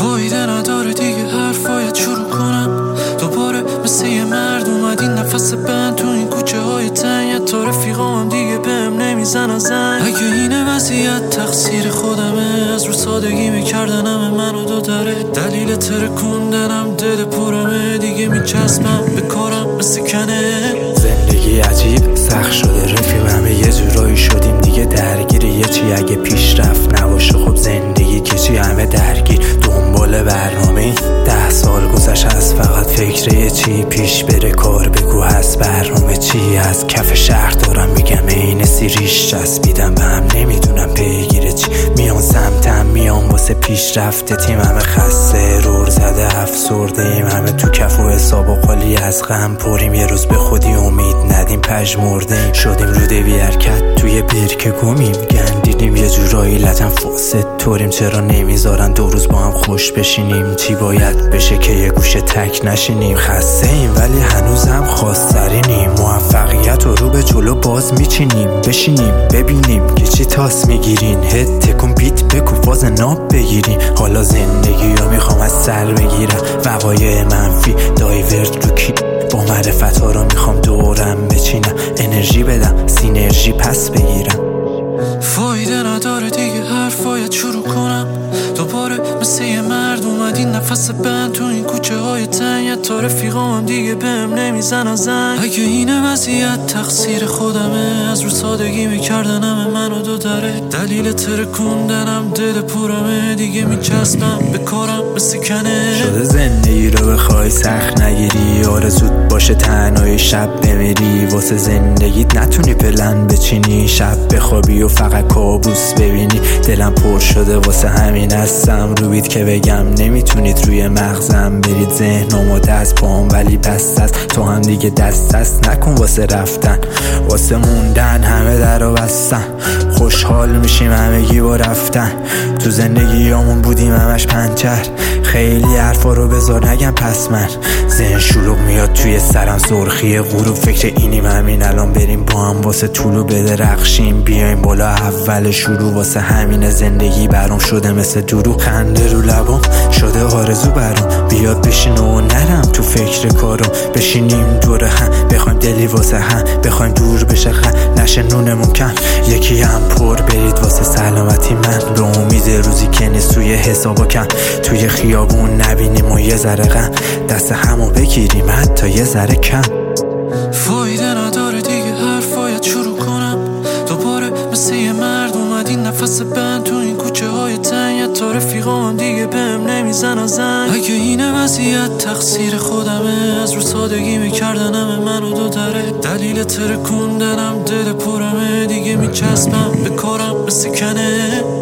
فایده نداره دیگه حرفایت شروع کنم دوباره مثل یه مرد اومدی نفس بند تو این کوچه های تنگ تا رفیقام دیگه بهم نمیزنن زنگ. اگه اینه وضعیت تقصیر خودمه، از رو سادگی میکردنم منو دو داره، دلیل ترکوندنم دل پرمه، دیگه میچسبم به کارم مثل کنه. زندگی عجیب سخت شده رفیق، همه یه جورایی شدیم دیگه درگیر یه چی. اگه پیشرفت نباشه خب زندگی که چی، همه درگیر دنبال برنامه. 10 سال گذشت از فقط فکر یه چی، پیش بره کار بگو هست برنامه چی. از کف شهر دارم میگم این سیریش چسبیدم به هم، نمیدونم پیگیر چی. میان سمتم میان واسه پیشرفت تیم، همه خسته رور زده افسرده ایم، همه تو کف و حساب و قالی از غم پریم. یه روز به خودی امید ندیم پژمرده شدیم روده بی حرکت توی برکه گمیم، گندیدیم یه جورایی لطن فاسد طوریم. چرا نمیذارن 2 روز با هم خوش بشینیم؟ چی باید بشه که یه گوشه تک نشینیم؟ خسته ایم ولی هنوز هم خواسترینیم، موفقیت رو به جلو باز میچینیم. بشینیم ببینیم که چی تاس میگیرین، هد تکون بیت بکو فاز ناب بگیرین. حالا زندگی رو میخوام از سر بگیرم، وقایع منفی دایورت رو کی، با معرفت ها رو میخوام دورم بچینم. انرژی بدم سینرژی پس بگیرم. فایده نداره دیگه حرفایت شروع کنم دوباره مثل یه مرد اومدی نفس بند تو این کوچه های تنگ تا رفیقام دیگه بهم نمیزنن زنگ. اگه اینه وضعیت تقصیر خودمه، از رو سادگی میکردنم منو دو داره، دلیل ترکوندنم دل پرمه، دیگه میچسبم به کارم مثل کنه. شده زندگی رو بخوای سخت نگیری، آرزوت باشه تنهایی شب بمیری، واسه زندگیت نتونی پلن بچینی، شب بخوابی و فقط کابوس ببینی. دلم پر شده واسه همین هستم روید که بگم نمیتونید روی مغزم برید. ذهنم و دست پام ولی بست است، تو هم دیگه دست نکن واسه رفتن، واسه موندن همه در و بستن. خوشحال میشیم همگی با رفتن، تو زندگیامون بودیم همش پنچر. خیلی حرفا رو بذار نگم پس من، ذهن شلوغ میاد توی سرم سرخی غروب. فکر اینیم همین الان بریم با هم واسه طولو بدرخشیم، بیایم بالا اول شروع. واسه همین زندگی برام شده مثل دروغ، خنده رو لبام شده آرزو برام. بیاد بشین و نرم تو فکر کارم، بشینیم دور هم بخوایم دلی واسه هم، بخوایم دور بشه نشه نونمون کم. یکی هم پر برید واسه سلامتی من، به امید روزی که نیست توی حسابا کم. توی خیابون نبینیم و یه ذره غم، دست همو بگیریم حتی یه ذره کم. فایده نداره دیگه حرفایت شروع کنم دوباره مثل یه مرد اومدی نفس بند تو این کوچه های تنگ تا رفیقام دیگه بهم نمیزنن زنگ. اگه اینه وضعیت تقصیر خودمه، از رو سادگی میکردنم منو دو داره، دلیل ترکوندنم دل پرمه، دیگه میچسبم به کارم مثل کنه.